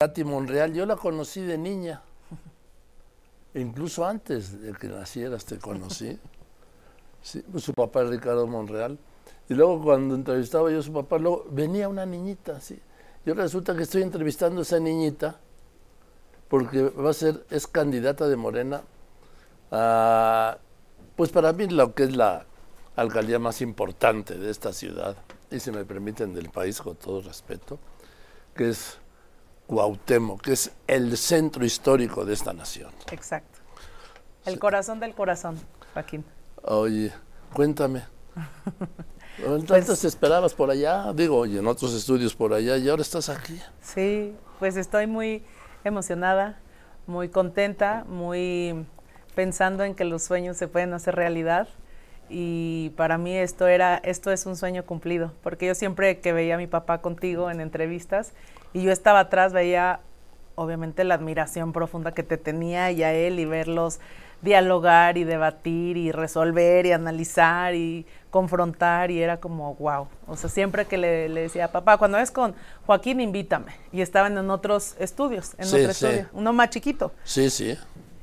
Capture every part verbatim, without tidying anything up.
Katy Monreal, yo la conocí de niña, incluso antes de que nacieras te conocí. Sí, pues su papá es Ricardo Monreal. Y luego cuando entrevistaba yo a su papá, luego venía una niñita, sí. Yo resulta que estoy entrevistando a esa niñita porque va a ser, es candidata de Morena a, pues para mí lo que es la alcaldía más importante de esta ciudad, y si me permiten del país con todo respeto, que es Cuauhtémoc, que es el centro histórico de esta nación. Exacto. El Sí. corazón del corazón, Joaquín. Oye, cuéntame. Entonces Pues, esperabas por allá, digo, oye, en otros estudios por allá, y ahora estás aquí. sí, pues estoy muy emocionada, muy contenta, muy pensando en que los sueños se pueden hacer realidad. Y para mí esto era, esto es un sueño cumplido, porque yo siempre que veía a mi papá contigo en entrevistas y yo estaba atrás, veía obviamente la admiración profunda que te tenía y a él, y verlos dialogar y debatir y resolver y analizar y confrontar, y era como wow. O sea, siempre que le, le decía, papá, cuando es con Joaquín, invítame. Y estaban en otros estudios, en Sí, otro sí. estudio, uno más chiquito. Sí, sí,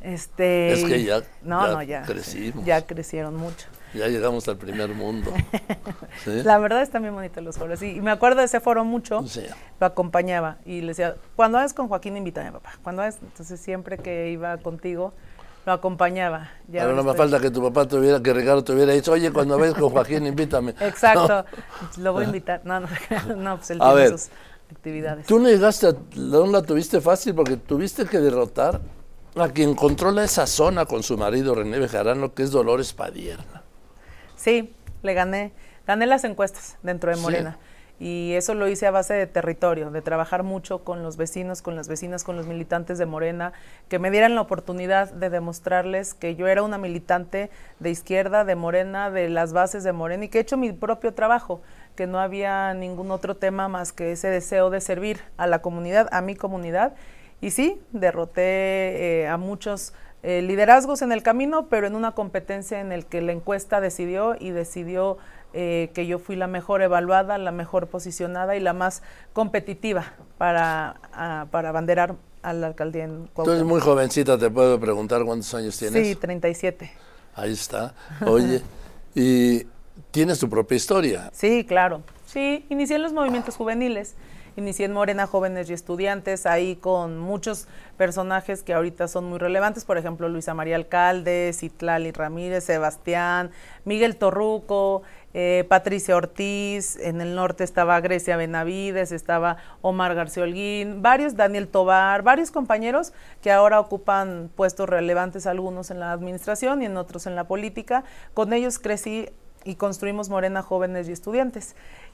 Este, es que ya, no, ya no, ya, crecimos, ya crecieron mucho. ya llegamos al primer mundo. ¿Sí? La verdad están bien bonitos los foros. Y, y me acuerdo de ese foro mucho, Sí. lo acompañaba y le decía, cuando es con Joaquín, invítame, papá. Cuando es, entonces siempre que iba contigo, lo acompañaba. Ya Ahora no me estoy- falta que tu papá tuviera, que Ricardo te hubiera dicho, oye, cuando ves con Joaquín, invítame. Exacto, lo voy a invitar. No, no, no, pues él A tiene ver, sus actividades. Tú no llegaste, a, no la tuviste fácil porque tuviste que derrotar a quien controla esa zona con su marido René Bejarano, que es Dolores Padierna. Sí, le gané, gané las encuestas dentro de Sí. Morena. Y eso lo hice a base de territorio, de trabajar mucho con los vecinos, con las vecinas, con los militantes de Morena, que me dieran la oportunidad de demostrarles que yo era una militante de izquierda, de Morena, de las bases de Morena, y que he hecho mi propio trabajo, que no había ningún otro tema más que ese deseo de servir a la comunidad, a mi comunidad. Y sí, derroté eh, a muchos eh, liderazgos en el camino, pero en una competencia en el que la encuesta decidió y decidió eh, que yo fui la mejor evaluada, la mejor posicionada y la más competitiva para, a, para abanderar a la alcaldía en Cuauhtémoc. Tú eres muy jovencita, te puedo preguntar cuántos años tienes. Sí, treinta y siete. Ahí está. Oye, y tienes tu propia historia. Sí, claro. Sí, inicié en los movimientos juveniles. Inicié en Morena Jóvenes y Estudiantes, ahí con muchos personajes que ahorita son muy relevantes, por ejemplo, Luisa María Alcalde, Citlali Ramírez, Sebastián, Miguel Torruco, eh, Patricia Ortiz, en el norte estaba Grecia Benavides, estaba Omar García Holguín, varios, Daniel Tobar, varios compañeros que ahora ocupan puestos relevantes, algunos en la administración y en otros en la política. Con ellos crecí y construimos Morena Jóvenes y Estudiantes.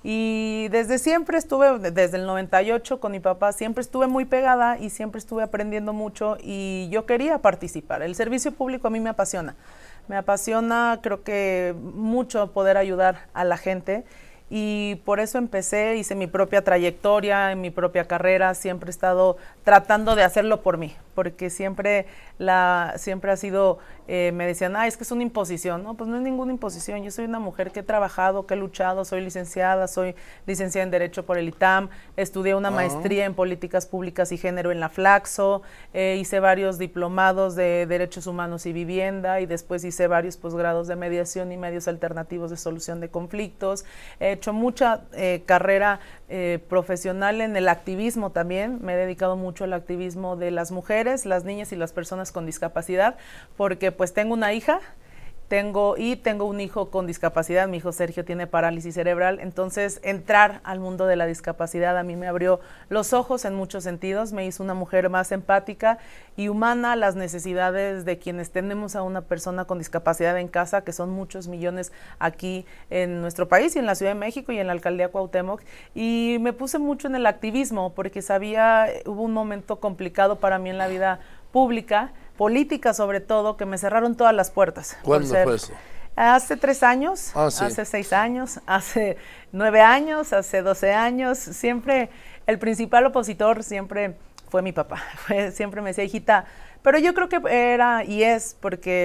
Y desde siempre estuve, desde el noventa y ocho con mi papá, siempre estuve muy pegada y siempre estuve aprendiendo mucho y yo quería participar. El servicio público a mí me apasiona. Me apasiona, creo que mucho poder ayudar a la gente y por eso empecé, hice mi propia trayectoria, en mi propia carrera, siempre he estado tratando de hacerlo por mí, porque siempre, la, siempre ha sido, eh, me decían, ah, es que es una imposición. No, pues no es ninguna imposición, yo soy una mujer que he trabajado, que he luchado, soy licenciada, soy licenciada en Derecho por el I T A M, estudié una uh-huh. maestría en Políticas Públicas y Género en la Flaxo, eh, hice varios diplomados de Derechos Humanos y Vivienda y después hice varios posgrados de mediación y medios alternativos de solución de conflictos. He hecho mucha eh, carrera eh, profesional en el activismo también, me he dedicado mucho al activismo de las mujeres, las niñas y las personas con discapacidad, porque pues tengo una hija, tengo y tengo un hijo con discapacidad, mi hijo Sergio tiene parálisis cerebral, entonces entrar al mundo de la discapacidad a mí me abrió los ojos en muchos sentidos, me hizo una mujer más empática y humana a las necesidades de quienes tenemos a una persona con discapacidad en casa, que son muchos millones aquí en nuestro país y en la Ciudad de México y en la alcaldía Cuauhtémoc, y me puse mucho en el activismo porque sabía, hubo un momento complicado para mí en la vida pública, política sobre todo, que me cerraron todas las puertas. ¿Cuándo ser, fue eso? Hace tres años, ah, sí. hace seis años, hace nueve años, hace doce años, siempre el principal opositor siempre fue mi papá, fue, siempre me decía, hijita, pero yo creo que era y es porque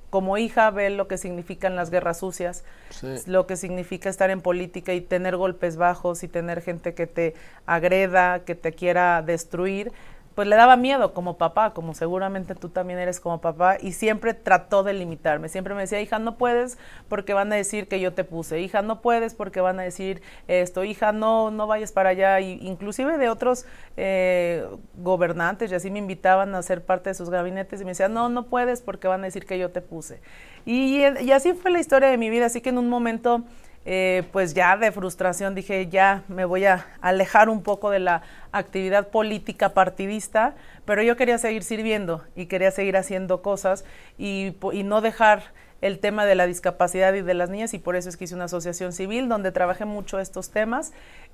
como hija ve lo que significan las guerras sucias, sí. lo que significa estar en política y tener golpes bajos y tener gente que te agreda, que te quiera destruir, pues le daba miedo como papá, como seguramente tú también eres como papá, y siempre trató de limitarme, siempre me decía, hija, no puedes porque van a decir que yo te puse, hija, no puedes porque van a decir esto, hija, no, no vayas para allá, y inclusive de otros eh, gobernantes, y así me invitaban a ser parte de sus gabinetes, y me decían, no, no puedes porque van a decir que yo te puse, y, y así fue la historia de mi vida, así que en un momento... Eh, pues ya de frustración dije, ya me voy a alejar un poco de la actividad política partidista, pero yo quería seguir sirviendo y quería seguir haciendo cosas y, y no dejar el tema de la discapacidad y de las niñas, y por eso es que hice una asociación civil donde trabajé mucho estos temas,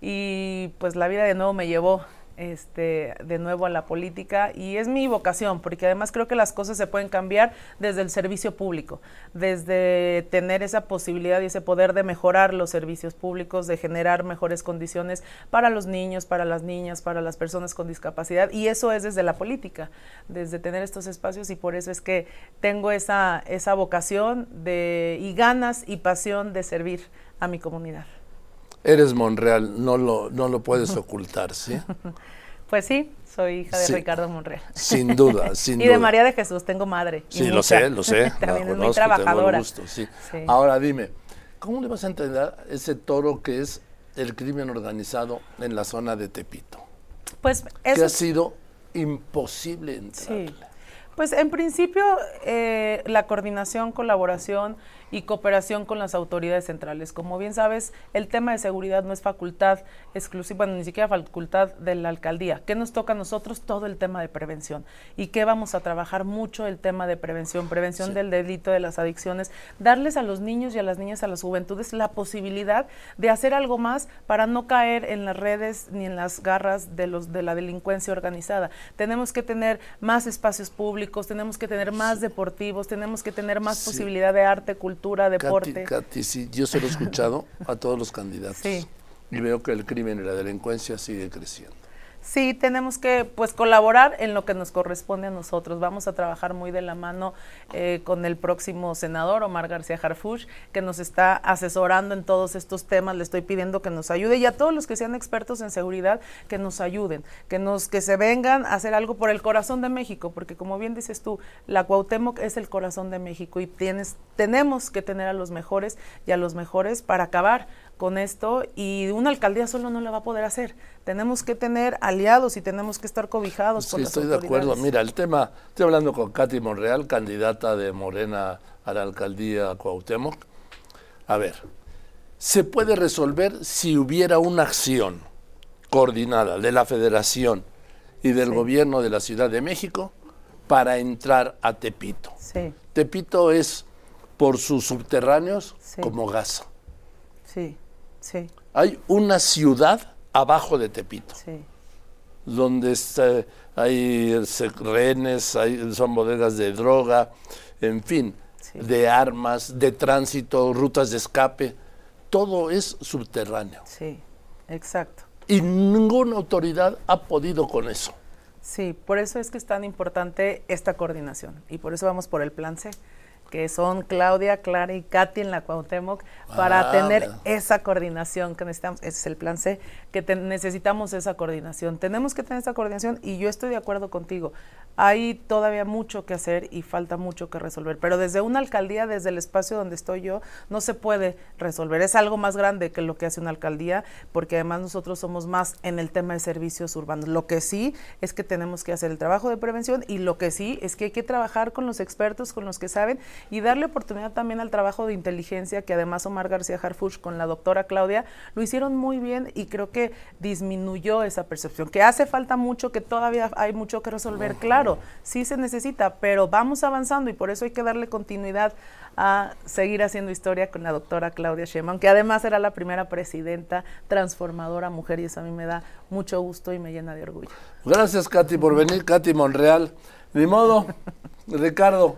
y pues la vida de nuevo me llevó este, de nuevo a la política, y es mi vocación, porque además creo que las cosas se pueden cambiar desde el servicio público, desde tener esa posibilidad y ese poder de mejorar los servicios públicos, de generar mejores condiciones para los niños, para las niñas, para las personas con discapacidad, y eso es desde la política, desde tener estos espacios, y por eso es que tengo esa, esa vocación de, y ganas y pasión de servir a mi comunidad. Eres Monreal, no lo, no lo puedes ocultar, ¿sí? Pues sí, soy hija de sí, Ricardo Monreal. Sin duda, sin y duda. de María de Jesús, tengo madre. Sí, lo sé, lo sé. También la es conozco, muy trabajadora. Gusto, sí. Sí. Ahora dime, ¿cómo le vas a entender ese toro que es el crimen organizado en la zona de Tepito? Pues eso... Que ha es... sido imposible entrarle. Sí. Pues en principio eh, la coordinación, colaboración y cooperación con las autoridades centrales. Como bien sabes, el tema de seguridad no es facultad exclusiva, ni siquiera facultad de la alcaldía. ¿Qué nos toca a nosotros? Todo el tema de prevención. ¿Y qué vamos a trabajar mucho? El tema de prevención, prevención sí. del delito, de las adicciones, darles a los niños y a las niñas, a las juventudes, la posibilidad de hacer algo más para no caer en las redes ni en las garras de, los, de la delincuencia organizada. Tenemos que tener más espacios públicos, tenemos que tener más deportivos, tenemos que tener más sí. posibilidad de arte, cultura, deporte. Katy, Katy, sí, yo se lo he escuchado a todos los candidatos sí. y veo que el crimen y la delincuencia sigue creciendo. Sí, tenemos que pues colaborar en lo que nos corresponde a nosotros. Vamos a trabajar muy de la mano eh, con el próximo senador, Omar García Harfuch, que nos está asesorando en todos estos temas. Le estoy pidiendo que nos ayude, y a todos los que sean expertos en seguridad, que nos ayuden, que nos que se vengan a hacer algo por el corazón de México, porque como bien dices tú, la Cuauhtémoc es el corazón de México, y tienes, tenemos que tener a los mejores y a los mejores para acabar con esto, y una alcaldía solo no la va a poder hacer. Tenemos que tener aliados y tenemos que estar cobijados sí, por las estoy autoridades. de acuerdo. Mira, el tema, estoy hablando con Katy Monreal, candidata de Morena a la alcaldía Cuauhtémoc. A ver, se puede resolver si hubiera una acción coordinada de la Federación y del sí. gobierno de la Ciudad de México para entrar a Tepito. Sí. Tepito es, por sus subterráneos, sí. como Gaza. Sí, sí. Hay una ciudad abajo de Tepito, sí. donde está, hay rehenes, hay, son bodegas de droga, en fin, sí. de armas, de tránsito, rutas de escape, todo es subterráneo. Sí, exacto. Y ninguna autoridad ha podido con eso. Sí, por eso es que es tan importante esta coordinación, y por eso vamos por el plan C, que son Claudia, Clara y Katy en la Cuauhtémoc, para ah, tener bueno. esa coordinación que necesitamos. Ese es el plan C, que te, necesitamos esa coordinación. Tenemos que tener esa coordinación, y yo estoy de acuerdo contigo. Hay todavía mucho que hacer y falta mucho que resolver, pero desde una alcaldía, desde el espacio donde estoy yo, no se puede resolver. Es algo más grande que lo que hace una alcaldía, porque además nosotros somos más en el tema de servicios urbanos. Lo que sí es que tenemos que hacer el trabajo de prevención, y lo que sí es que hay que trabajar con los expertos, con los que saben, y darle oportunidad también al trabajo de inteligencia, que además Omar García Harfuch con la doctora Claudia lo hicieron muy bien, y creo que disminuyó esa percepción, que hace falta mucho, que todavía hay mucho que resolver, uh-huh. claro, sí se necesita, pero vamos avanzando, y por eso hay que darle continuidad a seguir haciendo historia con la doctora Claudia Sheinbaum, que además era la primera presidenta transformadora mujer, y eso a mí me da mucho gusto y me llena de orgullo. Gracias, Katy, por venir. Katy Monreal, ni modo, Ricardo,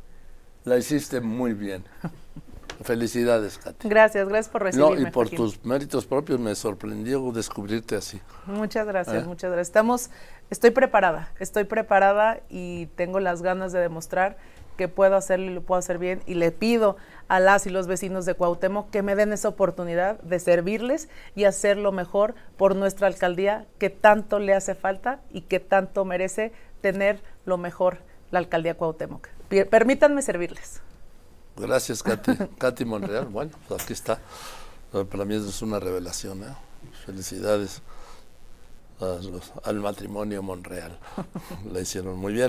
la hiciste muy bien. Felicidades, Katy. Gracias, gracias por recibirme. No, y por Joaquín. tus méritos propios me sorprendió descubrirte así. Muchas gracias, ¿Eh? muchas gracias. Estamos, estoy preparada, estoy preparada y tengo las ganas de demostrar que puedo hacerlo y lo puedo hacer bien, y le pido a las y los vecinos de Cuauhtémoc que me den esa oportunidad de servirles y hacerlo mejor por nuestra alcaldía, que tanto le hace falta y que tanto merece tener lo mejor la alcaldía Cuauhtémoc. Permítanme servirles. Gracias, Katy. Katy Monreal, bueno, pues aquí está. Para mí eso es una revelación, ¿eh? Felicidades a los, al matrimonio Monreal. La hicieron muy bien.